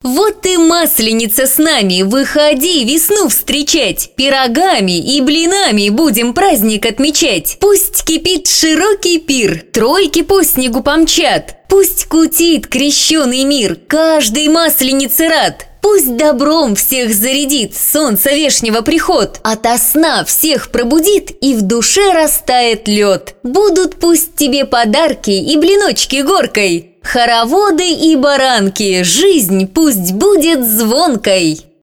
Вот и Масленица с нами, выходи весну встречать. Пирогами и блинами будем праздник отмечать. Пусть кипит широкий пир, тройки по снегу помчат. Пусть кутит крещеный мир, каждой Масленице рад. Пусть добром всех зарядит солнце вешнего приход, ото сна всех пробудит и в душе растает лед. Будут пусть тебе подарки и блиночки горкой, хороводы и баранки, жизнь пусть будет звонкой.